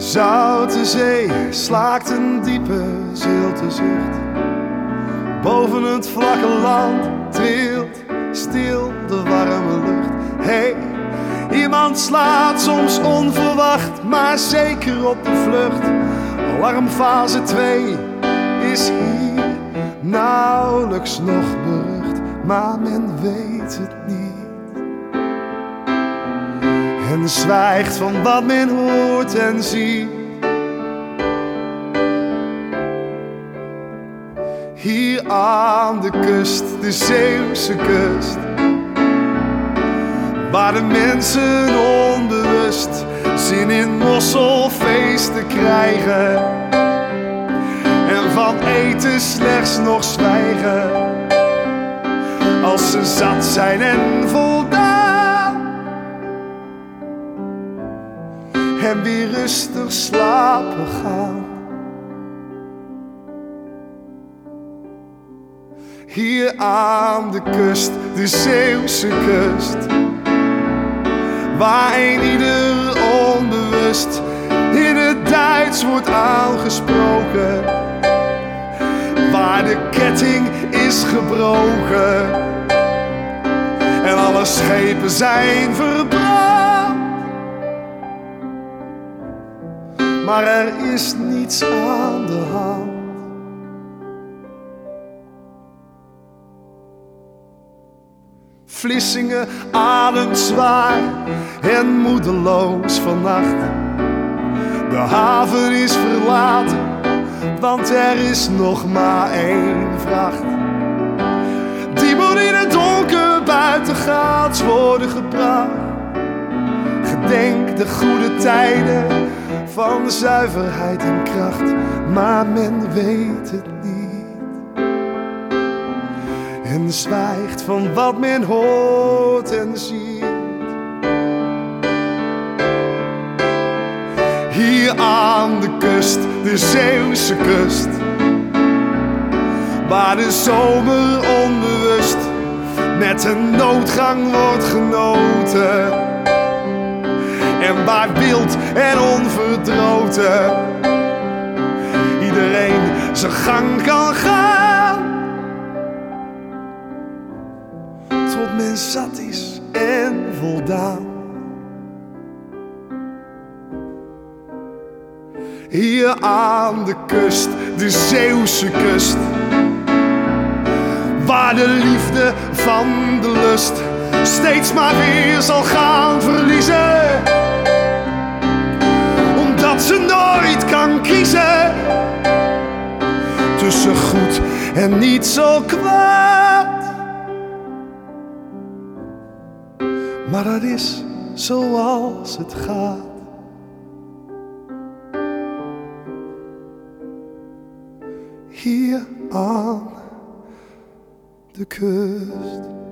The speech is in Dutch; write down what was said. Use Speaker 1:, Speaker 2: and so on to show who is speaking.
Speaker 1: Zoute zee slaakt een diepe zilte zucht. Boven het vlakke land trilt stil de warme lucht. Hey, iemand slaat soms onverwacht, maar zeker op de vlucht. Alarmfase 2 is hier nauwelijks nog berucht, maar men weet het niet. En zwijgt van wat men hoort en ziet. Hier aan de kust, de Zeeuwse kust, waar de mensen onbewust zin in mosselfeesten krijgen en van eten slechts nog zwijgen als ze zat zijn en voldaan en weer rustig slapen gaan. Hier aan de kust, de Zeeuwse kust, waar een ieder onbewust in het Duits wordt aangesproken, waar de ketting is gebroken en alle schepen zijn verbrand. Maar er is niets aan de hand. Vlissingen ademt zwaar en moedeloos vannacht. De haven is verlaten, want er is nog maar één vracht. Die moet in het donker buitengaats worden gebracht. Gedenk de goede tijden van zuiverheid en kracht, maar men weet het niet. En zwijgt van wat men hoort en ziet. Hier aan de kust, de Zeeuwse kust, waar de zomer onbewust met een noodgang wordt genoten en waar wild en onverdroten iedereen zijn gang kan gaan, tot men zat is en voldaan. Hier aan de kust, de Zeeuwse kust, waar de liefde van de lust steeds maar weer zal gaan verliezen, omdat ze nooit kan kiezen tussen goed en niet zo kwaad. Maar dat is zoals het gaat. Hier aan de kust.